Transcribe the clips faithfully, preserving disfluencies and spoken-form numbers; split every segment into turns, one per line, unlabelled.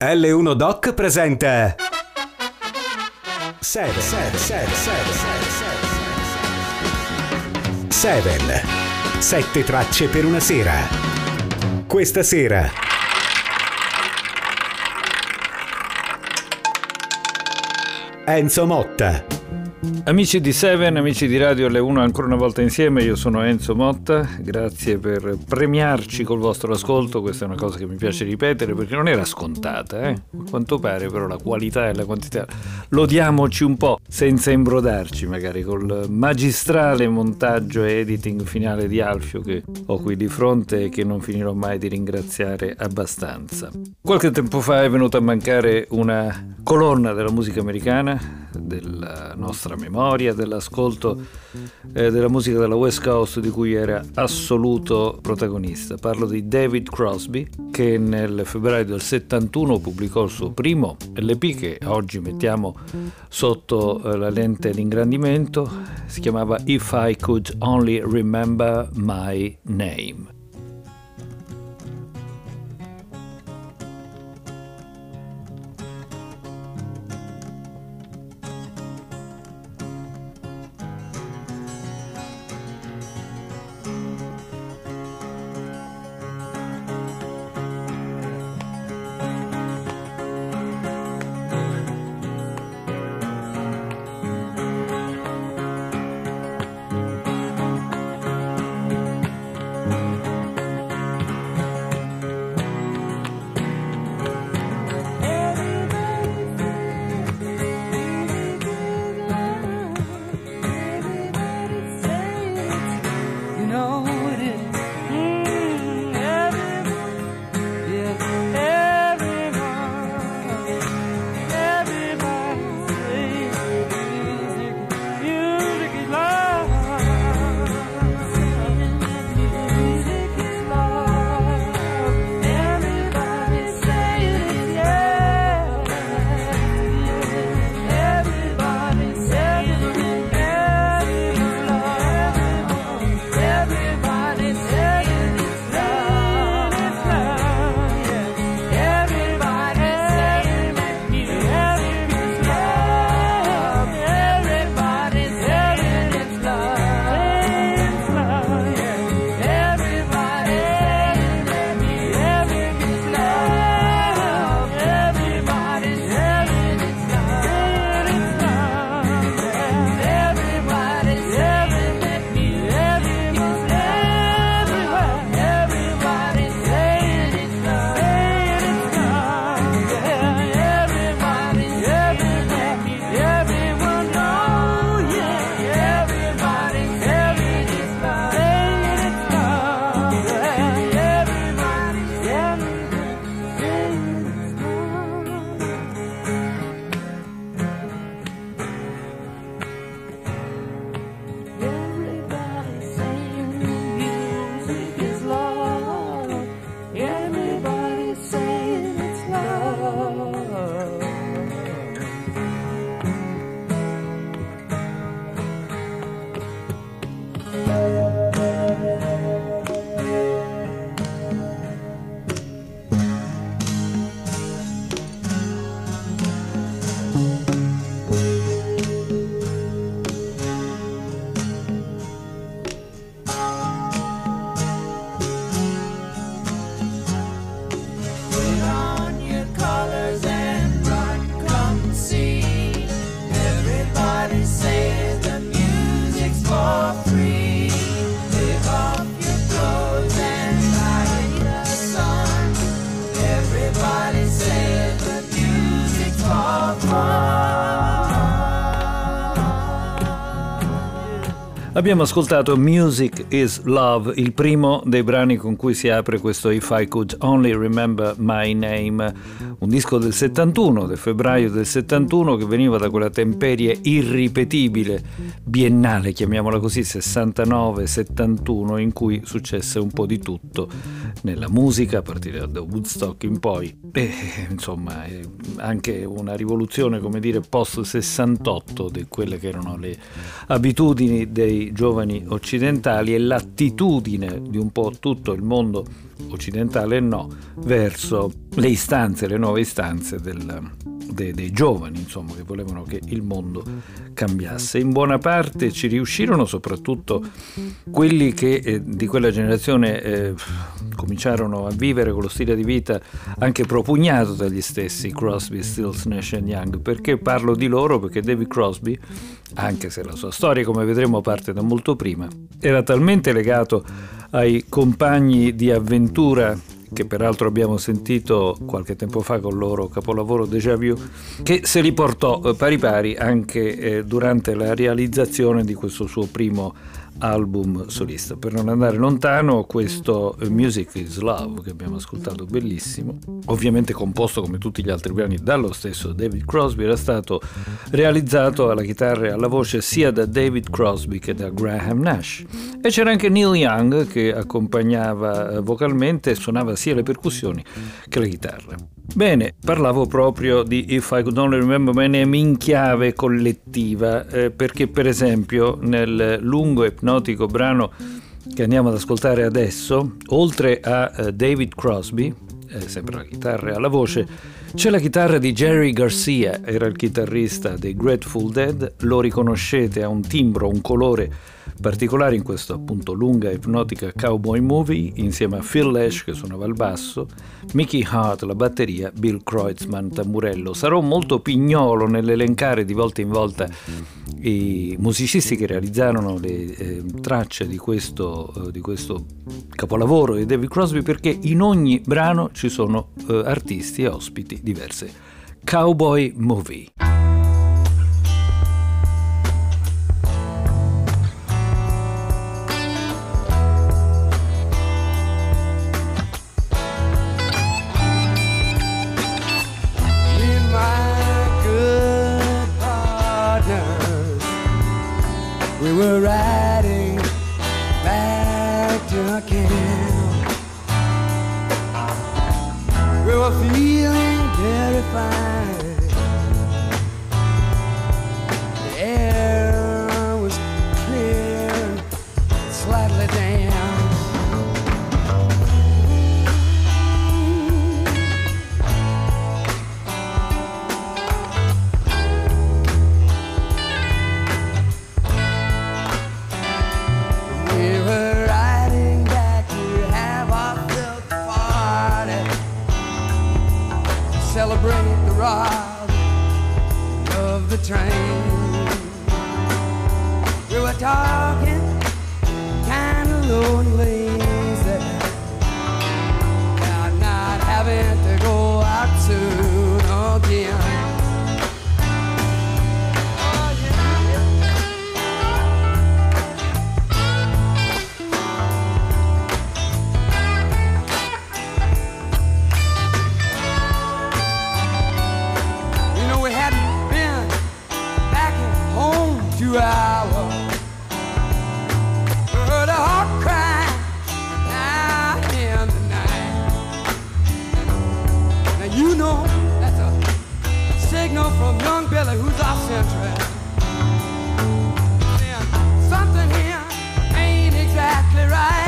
L uno Doc presenta Seven. Seven. Seven. Seven. Seven. Sette tracce per una sera. Questa sera Enzo Motta.
Amici di Seven, amici di Radio L uno, ancora una volta insieme, io sono Enzo Motta, grazie per premiarci col vostro ascolto, questa è una cosa che mi piace ripetere perché non era scontata, eh? A quanto pare però la qualità e la quantità, lodiamoci un po' senza imbrodarci magari col magistrale montaggio e editing finale di Alfio che ho qui di fronte e che non finirò mai di ringraziare abbastanza. Qualche tempo fa è venuta a mancare una colonna della musica americana, della nostra memoria, dell'ascolto eh, della musica della West Coast di cui era assoluto protagonista. Parlo di David Crosby, che nel febbraio del settantuno pubblicò il suo primo L P che oggi mettiamo sotto eh, la lente di ingrandimento. Si chiamava If I Could Only Remember My Name. Abbiamo ascoltato Music is Love, il primo dei brani con cui si apre questo If I Could Only Remember My Name, un disco del settantuno, del febbraio del settantuno, che veniva da quella temperie irripetibile, biennale, chiamiamola così, sessantanove settantuno, in cui successe un po' di tutto nella musica, a partire da Woodstock in poi, e insomma anche una rivoluzione, come dire, post sessantotto di quelle che erano le abitudini dei dei giovani occidentali e l'attitudine di un po' tutto il mondo occidentale e no verso le istanze, le nuove istanze del, dei, dei giovani, insomma, che volevano che il mondo cambiasse. In buona parte ci riuscirono, soprattutto quelli che eh, di quella generazione eh, cominciarono a vivere con lo stile di vita anche propugnato dagli stessi Crosby, Stills, Nash and Young. Perché parlo di loro? Perché David Crosby, anche se la sua storia, come vedremo, parte da molto prima, era talmente legato ai compagni di avventura, che peraltro abbiamo sentito qualche tempo fa con il loro capolavoro Déjà Vu, che se li portò pari pari anche eh, durante la realizzazione di questo suo primo album solista. Per non andare lontano, questo Music is Love che abbiamo ascoltato, bellissimo, ovviamente composto come tutti gli altri brani dallo stesso David Crosby, era stato realizzato alla chitarra e alla voce sia da David Crosby che da Graham Nash, e c'era anche Neil Young che accompagnava vocalmente e suonava sia le percussioni che la chitarra. Bene, parlavo proprio di If I Could Only Remember My Name in chiave collettiva, eh, perché per esempio nel lungo e ipnotico brano che andiamo ad ascoltare adesso, oltre a uh, David Crosby, eh, sempre la chitarra e alla voce, c'è la chitarra di Jerry Garcia, era il chitarrista dei Grateful Dead, lo riconoscete, ha un timbro, un colore particolare in questo appunto lunga e ipnotica Cowboy Movie, insieme a Phil Lesh che suonava il basso, Mickey Hart la batteria, Bill Kreutzmann tamburello. Sarò molto pignolo nell'elencare di volta in volta i musicisti che realizzarono le eh, tracce di questo, eh, di questo capolavoro di David Crosby, perché in ogni brano ci sono eh, artisti e ospiti diversi. Cowboy Movie.
We were riding back to camp. We were feeling very fine. The air was clear and slightly damp. Celebrate the ride of the train. We were talking kind of lonely, about not having to go out soon again. Two hours, heard a heart cry out in the night. Now you know that's a signal from young Billy, who's off central. Then something here ain't exactly right.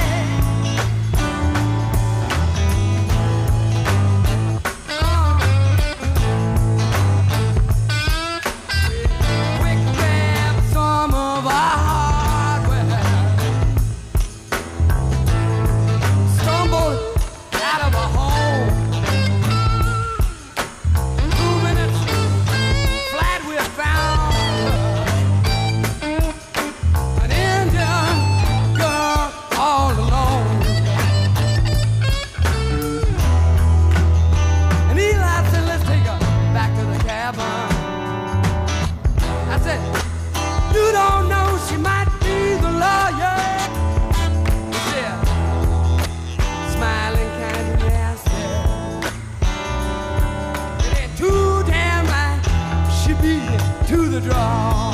To the draw.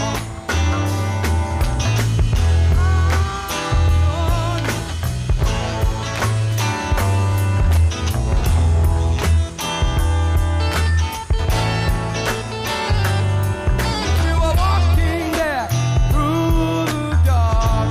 We were walking there through the dark.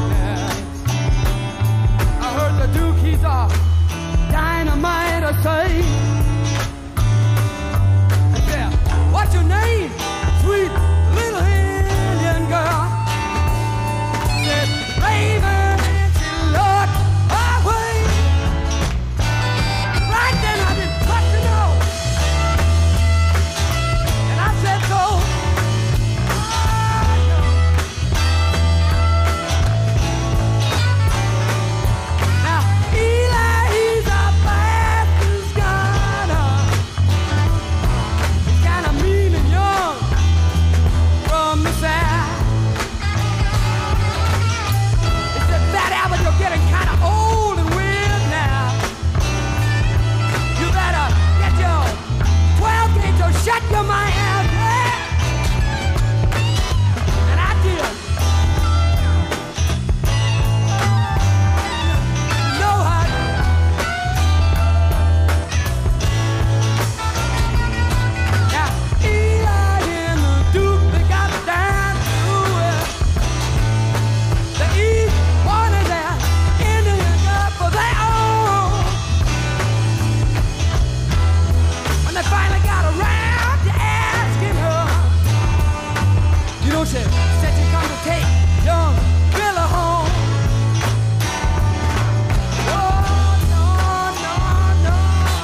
what you might have, yeah. And I did. You know how I did. Now, Eli and the Duke, they got down to it. The East wanted that Indian girl for their own. When they finally got around to asking her, you know, she said she come to take young Billy home. Oh, no, no, no.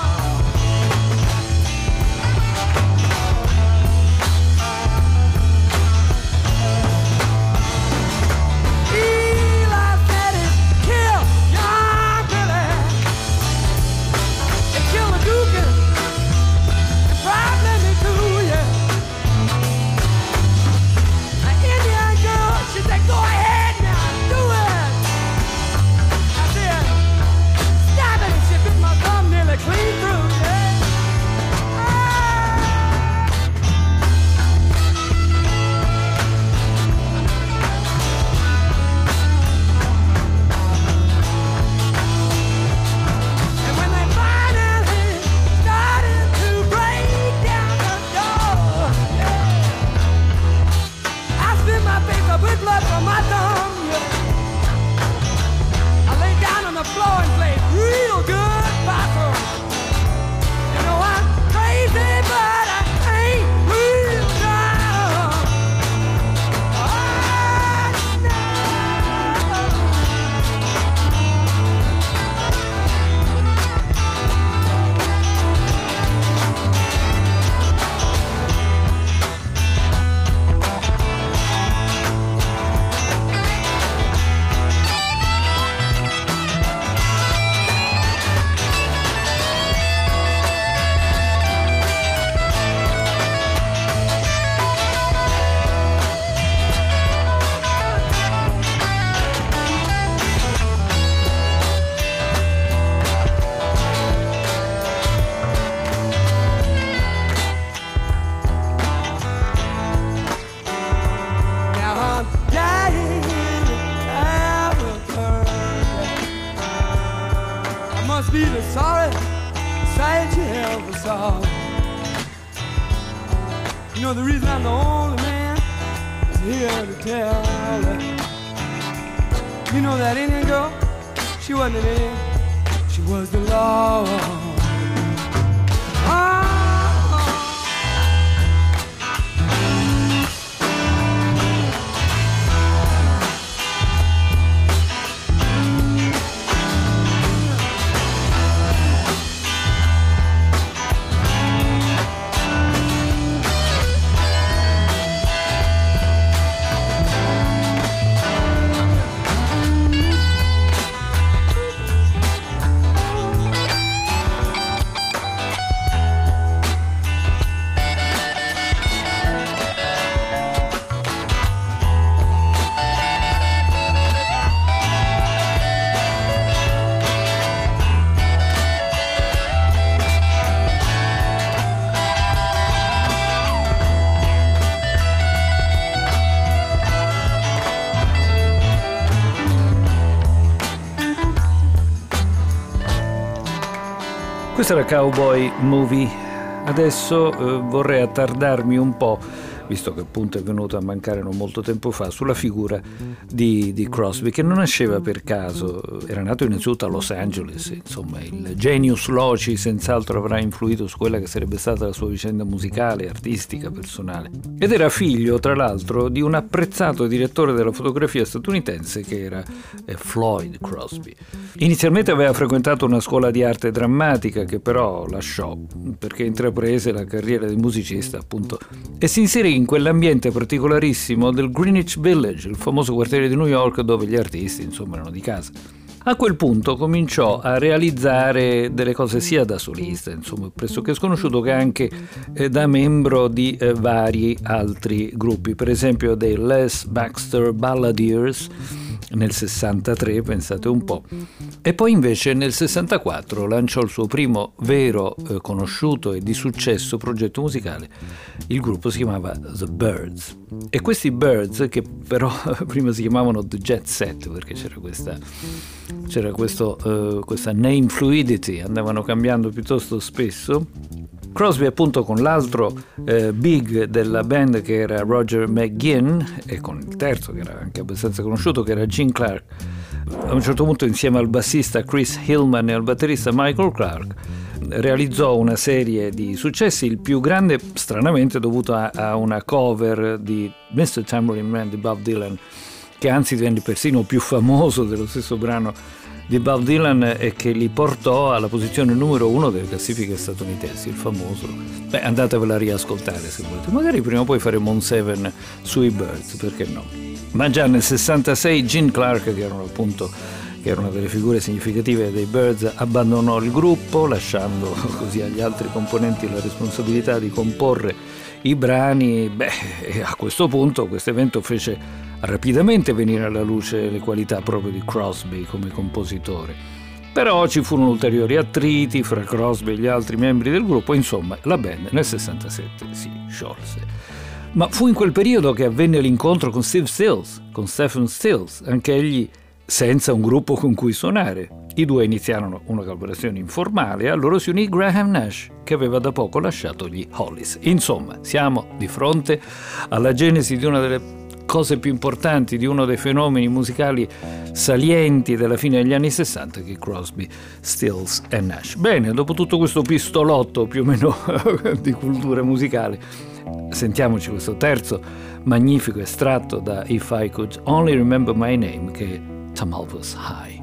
Eli said it killed young Billy. It killed the Duke and probably me too, yeah. An Indian girl, she said, go ahead now, do it. I said, stop it, and she bit my thumb nearly clean through, yeah. And when they finally started to break down the door, yeah, I spit my face up with blood from my thumb, yeah. I lay down on the floor and played real good possum. You know I'm crazy, but I ain't real dumb. Oh, no. Now I'm dying to have a girl. I must be the sorry sight you ever saw. You know the reason I'm the only man is here to tell her. You know that Indian girl, she wasn't an Indian, she was the law. Oh.
Questa era Cowboy Movie. Adesso eh, vorrei attardarmi un po', visto che appunto è venuto a mancare non molto tempo fa, sulla figura di, di Crosby, che non nasceva per caso. Era nato innanzitutto a Los Angeles, insomma il genius loci senz'altro avrà influito su quella che sarebbe stata la sua vicenda musicale, artistica, personale, ed era figlio tra l'altro di un apprezzato direttore della fotografia statunitense che era eh, Floyd Crosby. Inizialmente aveva frequentato una scuola di arte drammatica che però lasciò perché intraprese la carriera di musicista, appunto, e si inserì in quell'ambiente particolarissimo del Greenwich Village, il famoso quartiere di New York dove gli artisti insomma erano di casa. A quel punto cominciò a realizzare delle cose sia da solista, insomma pressoché sconosciuto, che anche eh, da membro di eh, vari altri gruppi, per esempio dei Les Baxter Balladeers, nel sessantatré, pensate un po', e poi invece nel sessantaquattro lanciò il suo primo vero, eh, conosciuto e di successo progetto musicale. Il gruppo si chiamava The Byrds, e questi Byrds, che però prima si chiamavano The Jet Set perché c'era questa c'era questo, uh, questa name fluidity, andavano cambiando piuttosto spesso. Crosby appunto con l'altro eh, big della band, che era Roger McGuinn, e con il terzo che era anche abbastanza conosciuto, che era Gene Clark, a un certo punto insieme al bassista Chris Hillman e al batterista Michael Clark realizzò una serie di successi, il più grande stranamente dovuto a, a una cover di mister Tambourine Man di Bob Dylan, che anzi divenne persino più famoso dello stesso brano di Bob Dylan e che li portò alla posizione numero uno delle classifiche statunitensi, il famoso. Beh, andatevela a riascoltare se volete, magari prima o poi faremo un seven sui Byrds, perché no? Ma già nel sessantasei Gene Clark, che erano appunto che era una delle figure significative dei Byrds, abbandonò il gruppo, lasciando così agli altri componenti la responsabilità di comporre i brani. Beh, e a questo punto questo evento fece rapidamente venire alla luce le qualità proprio di Crosby come compositore. Però ci furono ulteriori attriti fra Crosby e gli altri membri del gruppo, insomma la band nel sessantasette si sciolse. Ma fu in quel periodo che avvenne l'incontro con Steve Stills, con Stephen Stills, anche egli senza un gruppo con cui suonare. I due iniziarono una collaborazione informale e a loro si unì Graham Nash, che aveva da poco lasciato gli Hollies. Insomma, siamo di fronte alla genesi di una delle cose più importanti, di uno dei fenomeni musicali salienti della fine degli anni sessanta, che è Crosby, Stills e Nash. Bene, dopo tutto questo pistolotto più o meno di cultura musicale, sentiamoci questo terzo magnifico estratto da If I Could Only Remember My Name, che è Tumultuous High.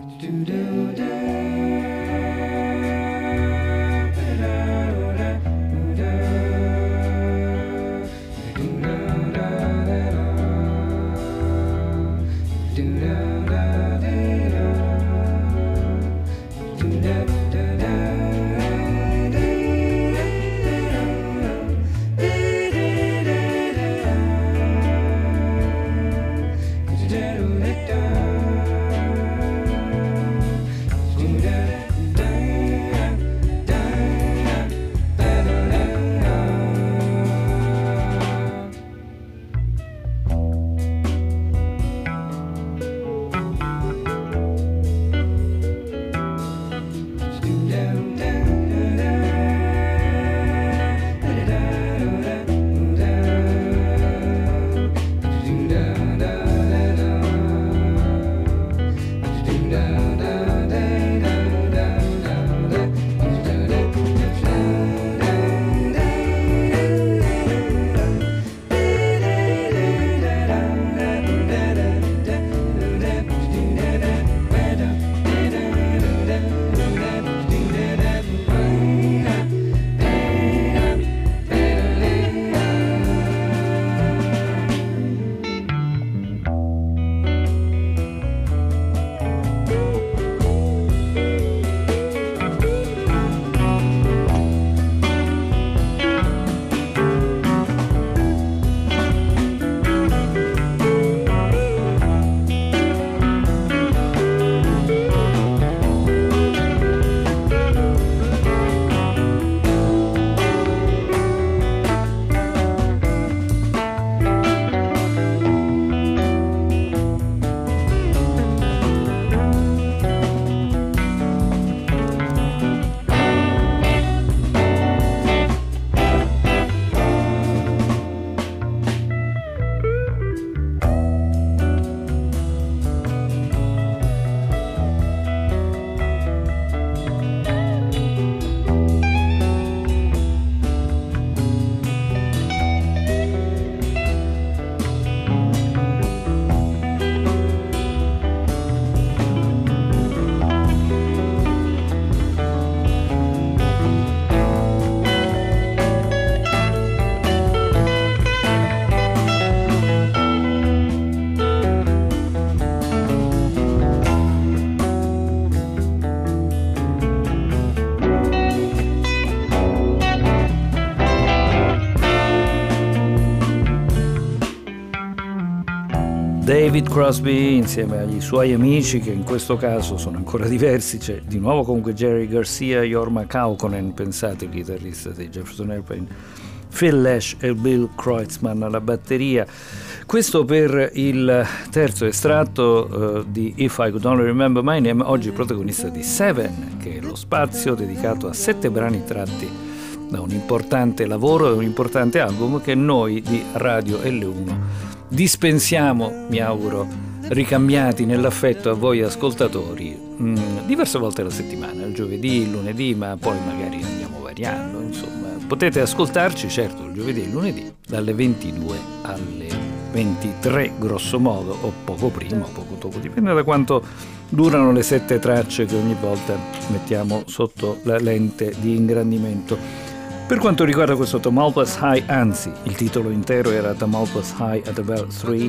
David Crosby insieme agli suoi amici, che in questo caso sono ancora diversi. C'è di nuovo comunque Jerry Garcia, Jorma Kaukonen, pensate, il chitarrista dei Jefferson Airplane, Phil Lesh e Bill Kreutzmann alla batteria. Questo per il terzo estratto uh, di If I Could Only Remember My Name, oggi protagonista di Seven, che è lo spazio dedicato a sette brani tratti da un importante lavoro e un importante album che noi di Radio L uno dispensiamo, mi auguro, ricambiati nell'affetto a voi ascoltatori mh, diverse volte alla settimana, il giovedì, il lunedì, ma poi magari andiamo variando, insomma. Potete ascoltarci, certo, il giovedì e il lunedì, dalle ventidue alle ventitré, grosso modo, o poco prima o poco dopo, dipende da quanto durano le sette tracce che ogni volta mettiamo sotto la lente di ingrandimento. Per quanto riguarda questo Tamalpais High, anzi, il titolo intero era Tamalpais High at about three,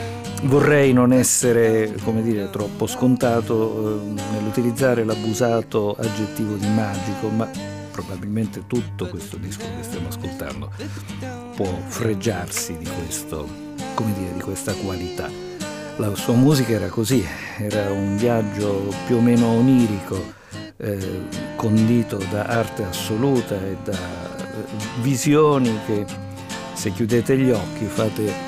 vorrei non essere, come dire, troppo scontato eh, nell'utilizzare l'abusato aggettivo di magico, ma probabilmente tutto questo disco che stiamo ascoltando può fregiarsi di questo, come dire, di questa qualità. La sua musica era così, era un viaggio più o meno onirico, eh, condito da arte assoluta e da eh, visioni che, se chiudete gli occhi, fate eh,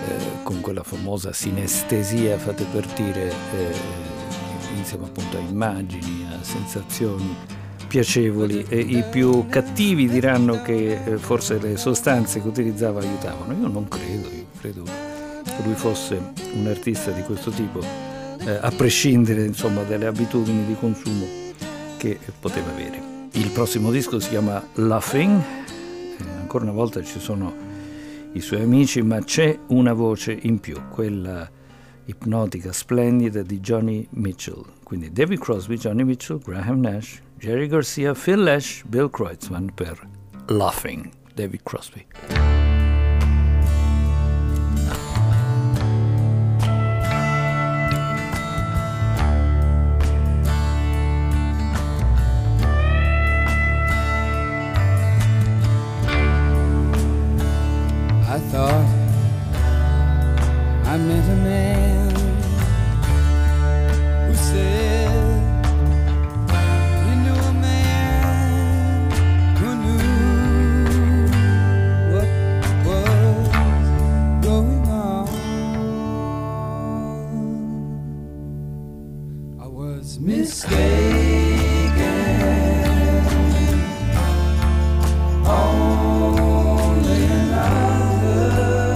con quella famosa sinestesia, fate partire eh, insieme appunto a immagini, a sensazioni piacevoli, e i più cattivi diranno che eh, forse le sostanze che utilizzava aiutavano. Io non credo, io credo che lui fosse un artista di questo tipo, eh, a prescindere insomma dalle abitudini di consumo che poteva avere. Il prossimo disco si chiama Laughing, eh, ancora una volta ci sono i suoi amici, ma c'è una voce in più, quella ipnotica, splendida di Johnny Mitchell. Quindi David Crosby, Johnny Mitchell, Graham Nash, Jerry Garcia, Phil Lesh, Bill Kreutzmann per Laughing, David Crosby.
I thought I met a man who said he knew a man who knew what was going on. I was mistaken. Only another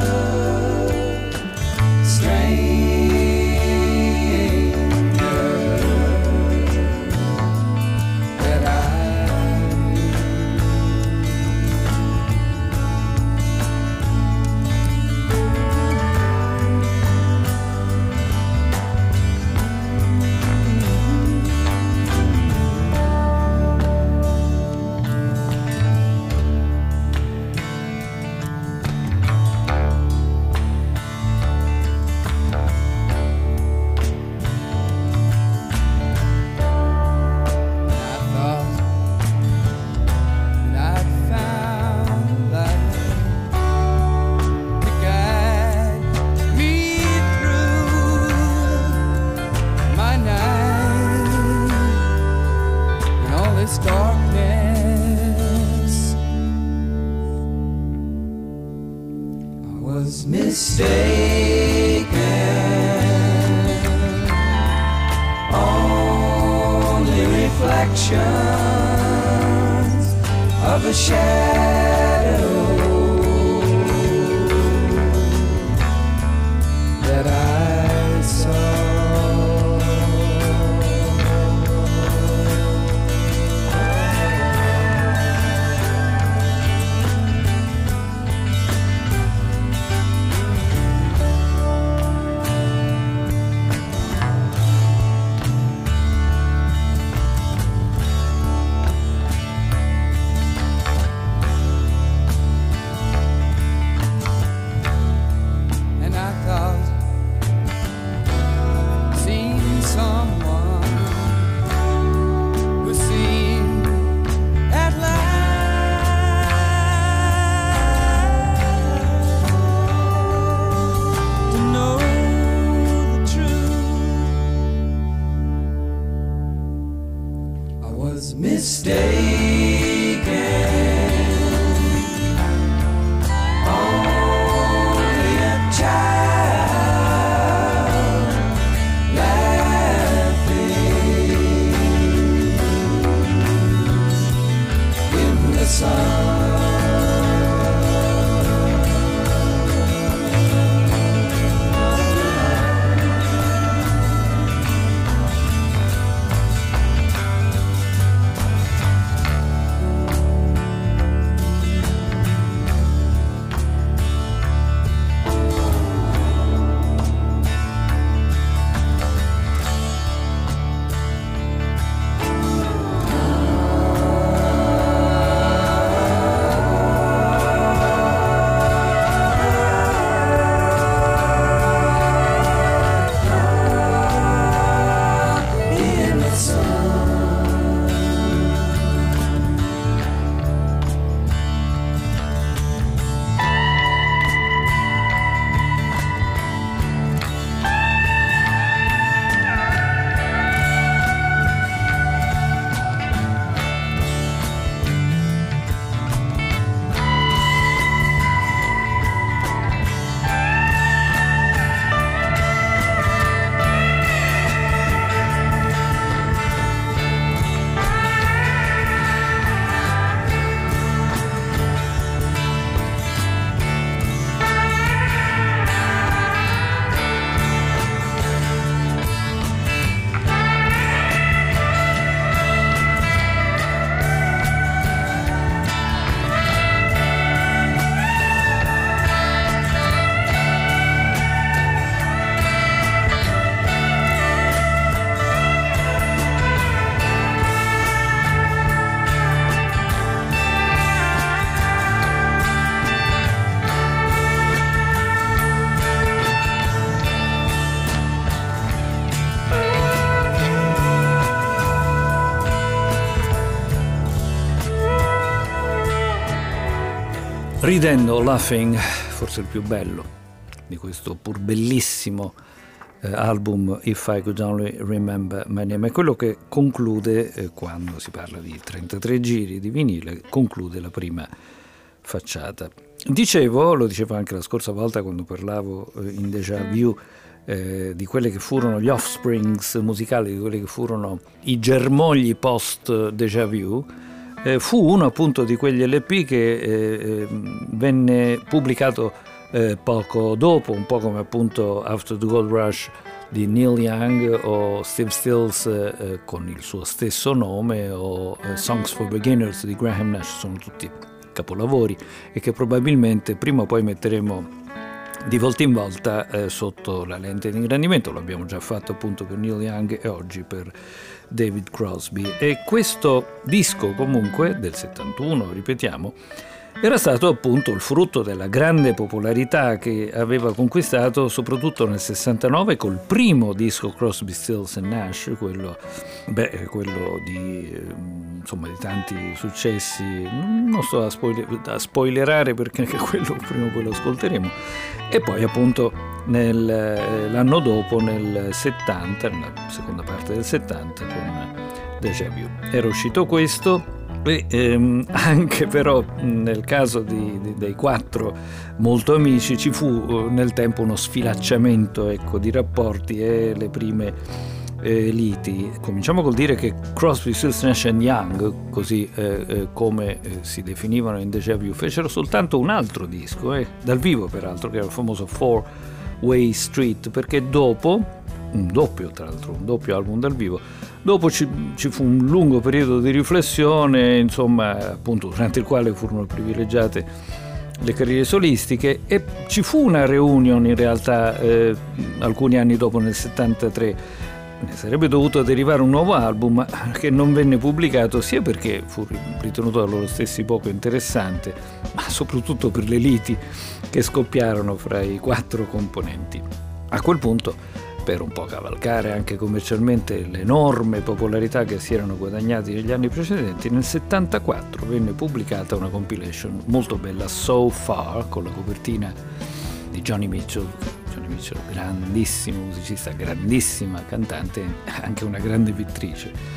of a shadow that I saw.
Ridendo, Laughing, forse il più bello di questo pur bellissimo eh, album If I Could Only Remember My Name, è quello che conclude, eh, quando si parla di trentatré giri di vinile, conclude la prima facciata. Dicevo, lo dicevo anche la scorsa volta quando parlavo eh, in Déjà Vu, eh, di quelle che furono gli offsprings musicali, di quelli che furono i germogli post Déjà Vu. Eh, fu uno appunto di quegli L P che eh, venne pubblicato eh, poco dopo, un po' come appunto After the Gold Rush di Neil Young o Steve Stills eh, con il suo stesso nome, o eh, Songs for Beginners di Graham Nash. Sono tutti capolavori e che probabilmente prima o poi metteremo di volta in volta eh, sotto la lente di ingrandimento. Lo abbiamo già fatto appunto per Neil Young e oggi per David Crosby. E questo disco comunque del settantuno, ripetiamo, era stato appunto il frutto della grande popolarità che aveva conquistato soprattutto nel sessantanove col primo disco Crosby, Stills and Nash, quello, beh, quello di, insomma, di tanti successi. Non sto a, spoiler, a spoilerare perché anche quello prima o poi lo ascolteremo. E poi appunto nel, l'anno dopo, nel settanta, nella seconda parte del settanta, con Déjà Vu. Era uscito questo. E ehm, anche però nel caso di, di, dei quattro molto amici ci fu nel tempo uno sfilacciamento, ecco, di rapporti e le prime eh, liti. Cominciamo col dire che Crosby, Stills, Nash and Young, così eh, eh, come eh, si definivano in Déjà Vu, fecero soltanto un altro disco, eh, dal vivo peraltro, che era il famoso Four Way Street, perché dopo, un doppio tra l'altro, un doppio album dal vivo, dopo ci, ci fu un lungo periodo di riflessione, insomma, appunto, durante il quale furono privilegiate le carriere solistiche, e ci fu una reunion in realtà eh, alcuni anni dopo, nel settantatré. Ne sarebbe dovuto derivare un nuovo album che non venne pubblicato, sia perché fu ritenuto da loro stessi poco interessante, ma soprattutto per le liti che scoppiarono fra i quattro componenti. A quel punto, per un po' cavalcare anche commercialmente l'enorme popolarità che si erano guadagnati negli anni precedenti, nel settantaquattro venne pubblicata una compilation molto bella, So Far, con la copertina di Joni Mitchell. Joni Mitchell, grandissimo musicista, grandissima cantante, anche una grande pittrice.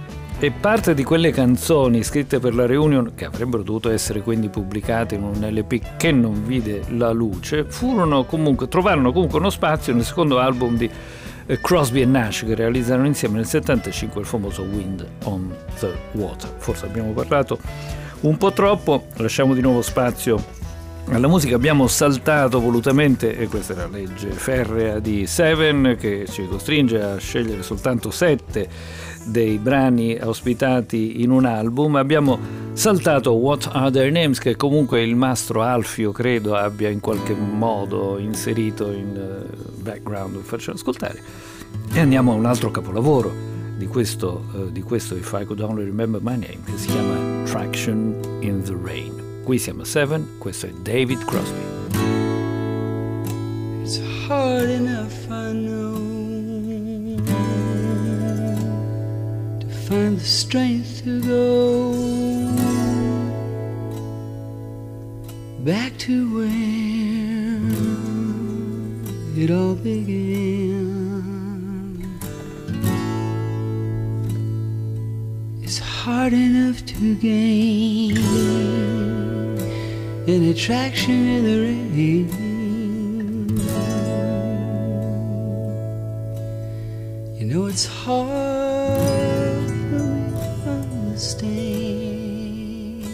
E parte di quelle canzoni scritte per la reunion, che avrebbero dovuto essere quindi pubblicate in un L P che non vide la luce, furono comunque, trovarono comunque uno spazio nel secondo album di eh, Crosby e Nash, che realizzarono insieme nel settantacinque il famoso Wind on the Water. Forse abbiamo parlato un po' troppo, lasciamo di nuovo spazio alla musica. Abbiamo saltato volutamente, e questa è la legge ferrea di Seven che ci costringe a scegliere soltanto sette dei brani ospitati in un album. Abbiamo saltato What Are Their Names, che comunque il mastro Alfio credo abbia in qualche modo inserito in uh, background per farcelo ascoltare, e andiamo a un altro capolavoro di questo, uh, di questo If I Could Only Remember My Name, che si chiama Traction in the Rain. Qui siamo a Seven, questo è David Crosby.
It's hard enough, I know, to find the strength to go back to where it all began. It's hard enough to gain an attraction in the rain. You know it's hard for me to understand,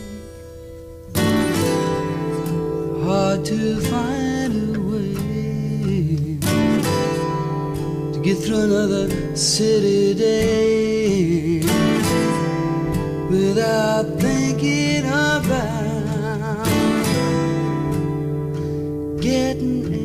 hard to find a way to get through another city day without thinking about getting out.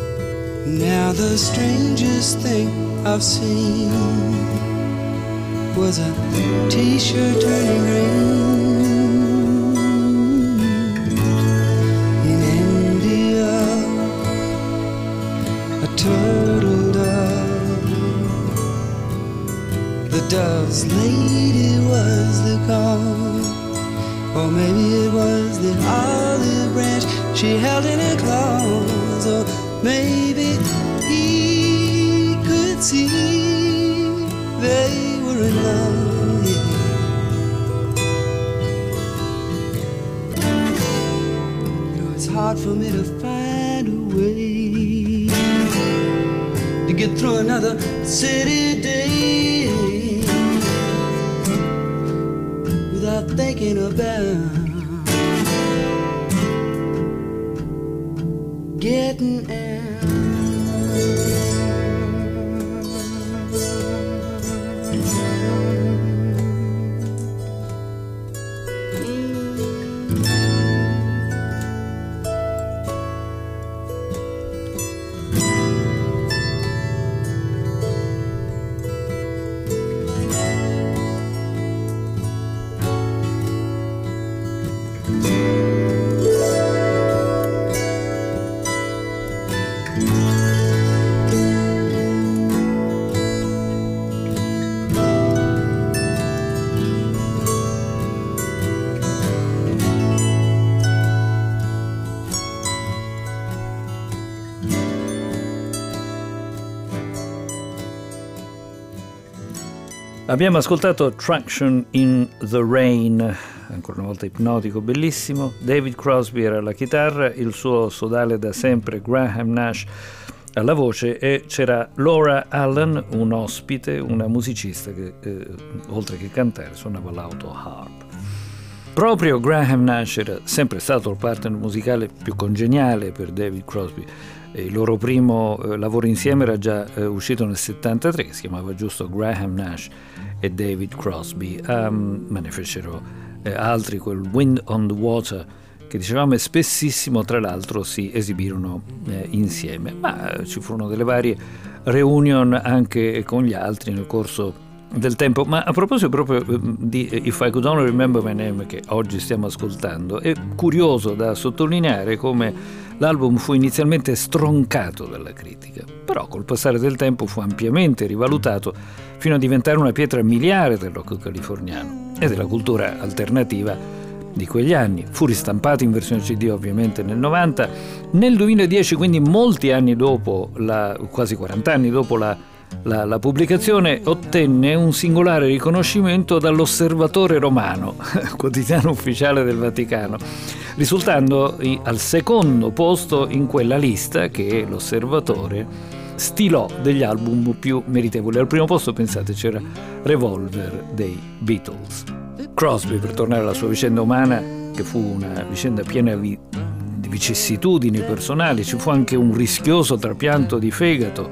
Now the strangest thing I've seen was a t-shirt turning green. In India, a turtle dove, the dove's lady was the cause, or maybe it was the olive branch she held in her claws, or maybe he could see they were in love, yeah. You know, it's hard for me to find a way to get through another city day without thinking about getting out.
Abbiamo ascoltato Traction in the Rain, ancora una volta ipnotico, bellissimo. David Crosby era alla chitarra, il suo sodale da sempre Graham Nash alla voce, e c'era Laura Allen, un ospite, una musicista che eh, oltre che cantare suonava l'auto harp. Proprio Graham Nash era sempre stato il partner musicale più congeniale per David Crosby. Il loro primo eh, lavoro insieme era già eh, uscito nel settantatré, che si chiamava giusto Graham Nash e David Crosby, um, ma ne fecero eh, altri, quel Wind on the Water che dicevamo, e spessissimo tra l'altro si esibirono eh, insieme, ma eh, ci furono delle varie reunion anche con gli altri nel corso del tempo. Ma a proposito proprio eh, di If I Could Only Remember My Name, che oggi stiamo ascoltando, è curioso da sottolineare come l'album fu inizialmente stroncato dalla critica, però col passare del tempo fu ampiamente rivalutato fino a diventare una pietra miliare del rock californiano e della cultura alternativa di quegli anni. Fu ristampato in versione C D ovviamente nel novanta. Nel duemiladieci, quindi molti anni dopo, la, quasi quaranta anni dopo la, la, la pubblicazione, ottenne un singolare riconoscimento dall'Osservatore Romano, quotidiano ufficiale del Vaticano, risultando al secondo posto in quella lista che l'Osservatore stilò degli album più meritevoli. Al primo posto, pensate, c'era Revolver dei Beatles. Crosby, per tornare alla sua vicenda umana, che fu una vicenda piena di vicissitudini personali, ci fu anche un rischioso trapianto di fegato.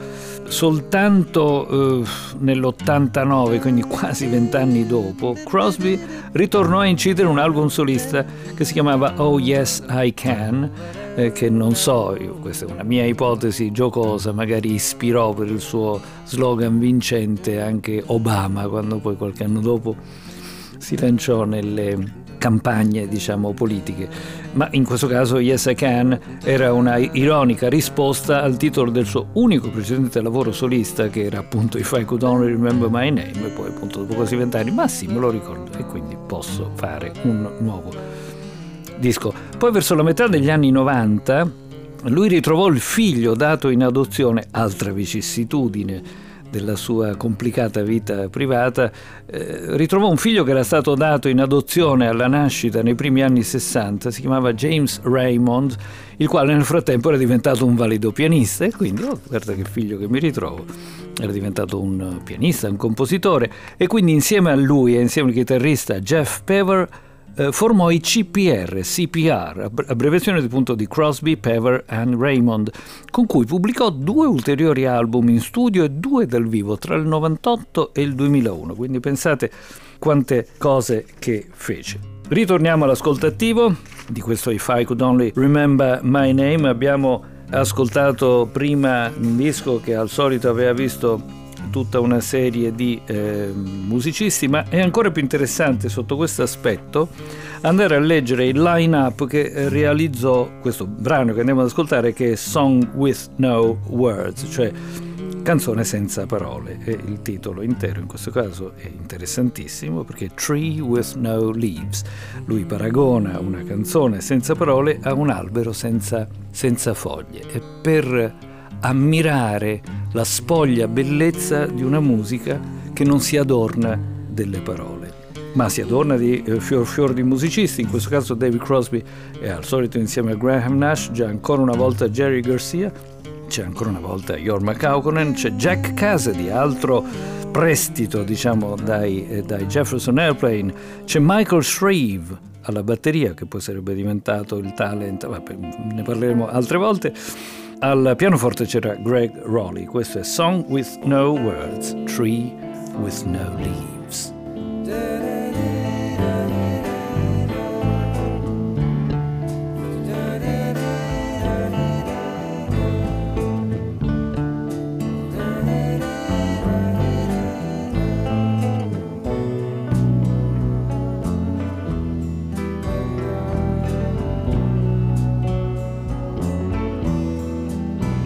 Soltanto eh, nell'ottantanove, quindi quasi vent'anni dopo, Crosby ritornò a incidere un album solista che si chiamava Oh Yes I Can, eh, che non so, io, questa è una mia ipotesi giocosa, magari ispirò per il suo slogan vincente anche Obama, quando poi qualche anno dopo si lanciò nelle campagne, diciamo, politiche. Ma in questo caso Yes I Can era una ironica risposta al titolo del suo unico precedente lavoro solista, che era appunto If I Could Only Remember My Name, e poi appunto dopo quasi vent'anni, ma sì, me lo ricordo e quindi posso fare un nuovo disco. Poi verso la metà degli anni novanta lui ritrovò il figlio dato in adozione, altra vicissitudine della sua complicata vita privata. Eh, ritrovò un figlio che era stato dato in adozione alla nascita nei primi anni sessanta, si chiamava James Raymond, il quale nel frattempo era diventato un valido pianista, e quindi, oh, guarda che figlio che mi ritrovo, era diventato un pianista, un compositore, e quindi insieme a lui e insieme al chitarrista Jeff Pever eh, formò i C P R, C P R, abbreviazione appunto di Crosby, Pever and Raymond, con cui pubblicò due ulteriori album in studio e due dal vivo tra il novantotto e il duemilauno, quindi pensate quante cose che fece. Ritorniamo all'ascoltativo di questo If I Could Only Remember My Name. Abbiamo ascoltato prima un disco che al solito aveva visto tutta una serie di eh, musicisti, ma è ancora più interessante sotto questo aspetto andare a leggere il line-up che realizzò questo brano che andiamo ad ascoltare, che è Song with No Words, cioè canzone senza parole, e il titolo intero in questo caso è interessantissimo perché Tree with No Leaves. Lui paragona una canzone senza parole a un albero senza, senza foglie, e per ammirare la spoglia bellezza di una musica che non si adorna delle parole, ma si adorna di eh, fior fior di musicisti. In questo caso David Crosby è al solito insieme a Graham Nash, già ancora una volta Jerry Garcia, c'è ancora una volta Jorma Kaukonen, c'è Jack Cassidy, altro prestito diciamo dai, eh, dai Jefferson Airplane, c'è Michael Shreve alla batteria, che poi sarebbe diventato il talent, vabbè, ne parleremo altre volte. Al pianoforte c'era Greg Rowley. Questo è Song with No Words, Tree with No Leaves.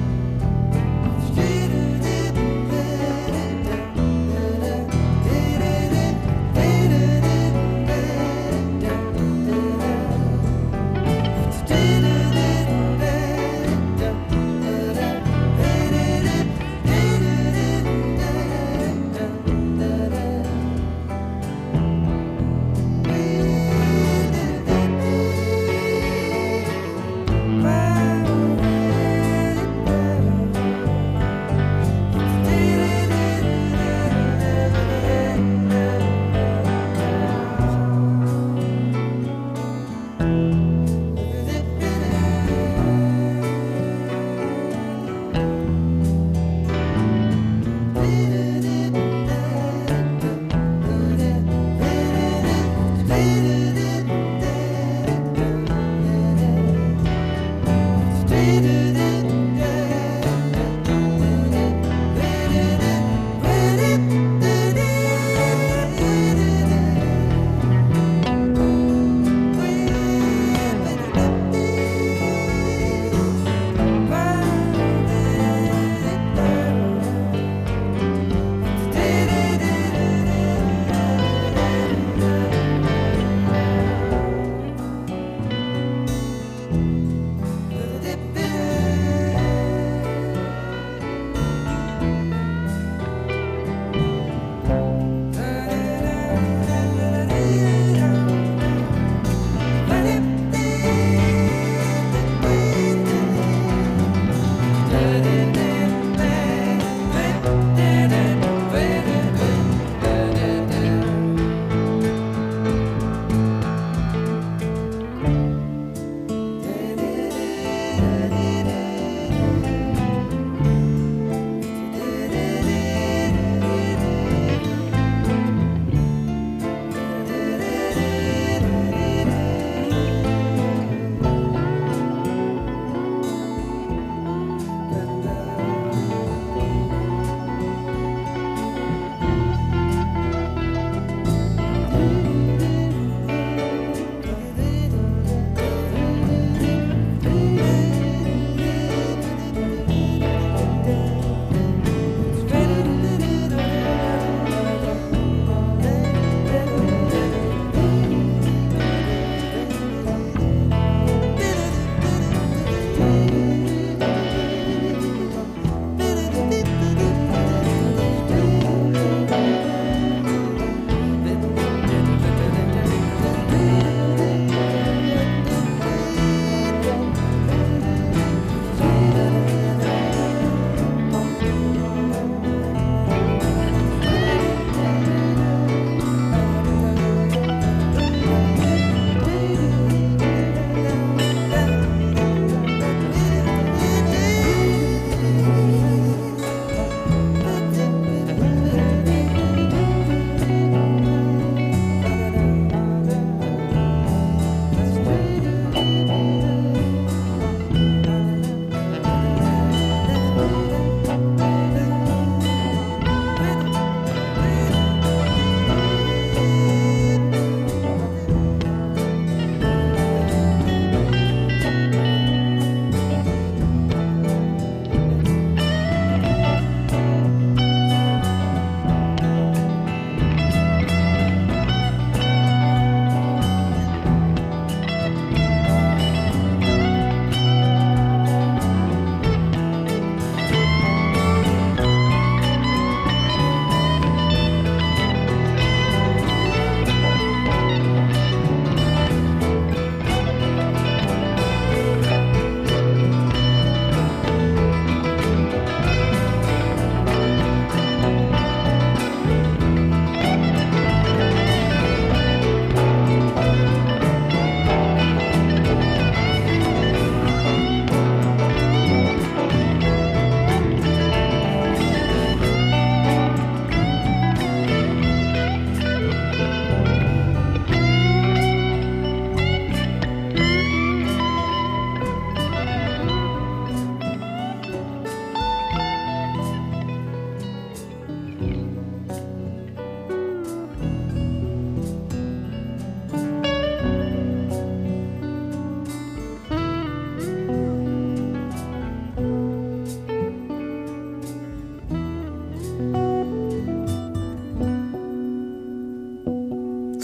Da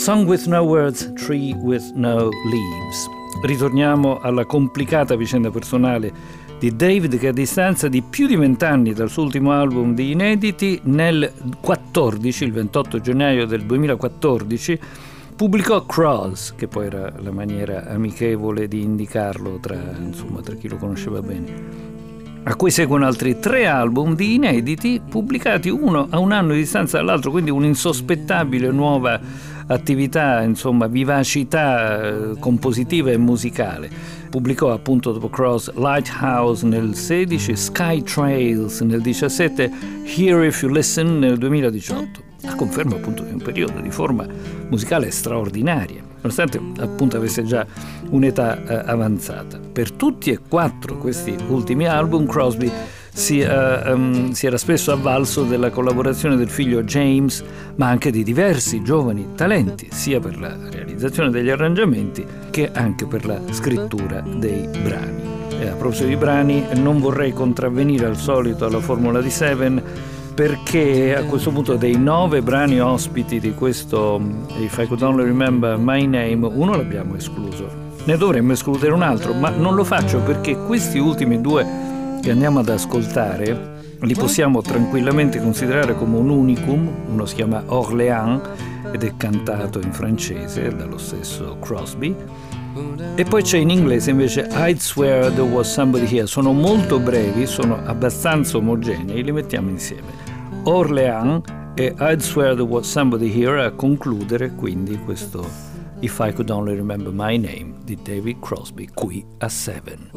Song with no words, tree with no leaves. Ritorniamo alla complicata vicenda personale di David, che a distanza di più di vent'anni dal suo ultimo album di inediti, nel quattordici, il ventotto gennaio del duemilaquattordici, pubblicò Cross, che poi era la maniera amichevole di indicarlo tra, insomma, tra chi lo conosceva bene, a cui seguono altri tre album di inediti pubblicati uno a un anno di distanza dall'altro, quindi un'insospettabile nuova attività, insomma, vivacità eh, compositiva e musicale. Pubblicò appunto dopo Cross Lighthouse nel sedici, Sky Trails nel diciassette, Here If You Listen nel duemiladiciotto, a conferma appunto di un periodo di forma musicale straordinaria, nonostante appunto avesse già un'età eh, avanzata. Per tutti e quattro questi ultimi album Crosby si, uh, um, si era spesso avvalso della collaborazione del figlio James, ma anche di diversi giovani talenti, sia per la realizzazione degli arrangiamenti che anche per la scrittura dei brani. E a proposito di brani, non vorrei contravvenire al solito alla formula di Seven, perché a questo punto dei nove brani ospiti di questo If I Could Only Remember My Name, uno l'abbiamo escluso. Ne dovremmo escludere un altro, ma non lo faccio perché questi ultimi due che andiamo ad ascoltare li possiamo tranquillamente considerare come un unicum. Uno si chiama Orléans ed è cantato in francese dallo stesso Crosby, e poi c'è in inglese invece I'd Swear There Was Somebody Here. Sono molto brevi, sono abbastanza omogenei, li mettiamo insieme. Orléans e I'd Swear There Was Somebody Here, a concludere quindi questo If I Could Only Remember My Name di David Crosby, qui a Seven.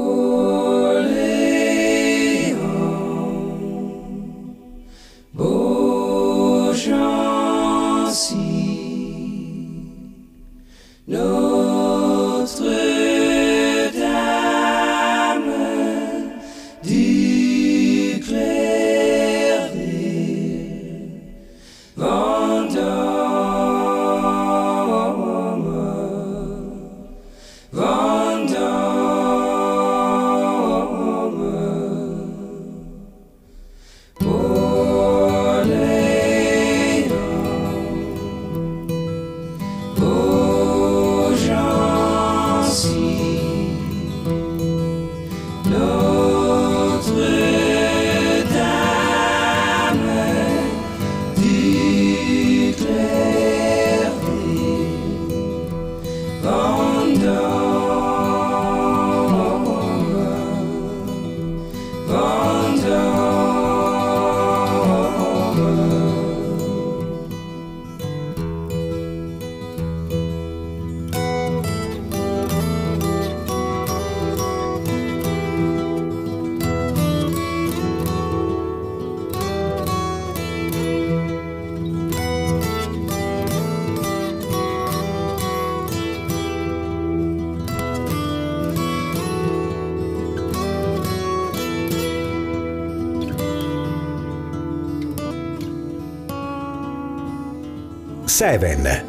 Notre-Dame du clair Vendôme, Vendôme,
Seven.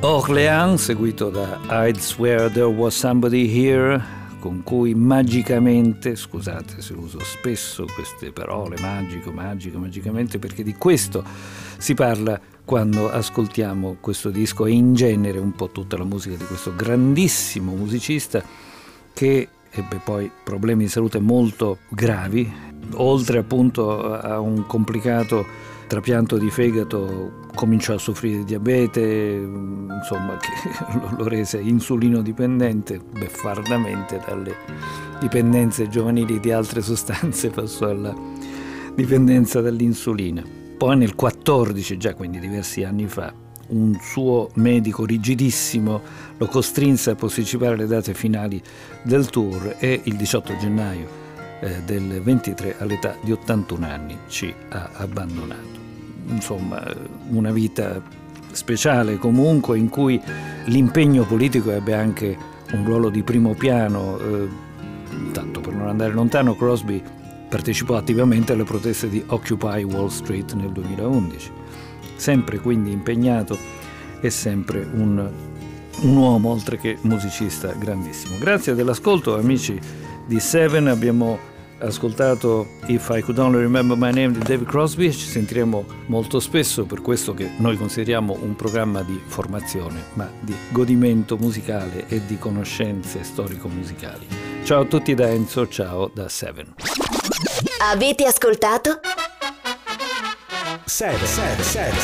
Orléans, seguito da I'd Swear There Was Somebody Here, con cui magicamente, scusate se uso spesso queste parole, magico, magico, magicamente, perché di questo si parla quando ascoltiamo questo disco e in genere un po' tutta la musica di questo grandissimo musicista che ebbe poi problemi di salute molto gravi, oltre appunto a un complicato trapianto di fegato cominciò a soffrire di diabete, insomma, che lo rese insulino dipendente, beffardamente dalle dipendenze giovanili di altre sostanze passò alla dipendenza dall'insulina. Poi nel quattordici, già quindi diversi anni fa, un suo medico rigidissimo lo costrinse a posticipare le date finali del tour e il diciotto gennaio eh, del ventitré all'età di ottantuno anni ci ha abbandonato. Insomma, una vita speciale comunque, in cui l'impegno politico ebbe anche un ruolo di primo piano. Eh, tanto per non andare lontano, Crosby partecipò attivamente alle proteste di Occupy Wall Street nel duemilaundici. Sempre quindi impegnato e sempre un, un uomo, oltre che musicista, grandissimo. Grazie dell'ascolto, amici di Seven. Abbiamo ascoltato If I Could Only Remember My Name di David Crosby. Ci sentiremo molto spesso, per questo che noi consideriamo un programma di formazione, ma di godimento musicale e di conoscenze storico-musicali. Ciao a tutti da Enzo, ciao da Seven.
Avete ascoltato?
Seven. Seven. Seven.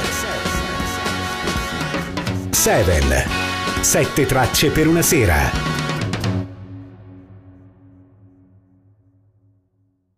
Seven. Seven. Sette tracce per una sera.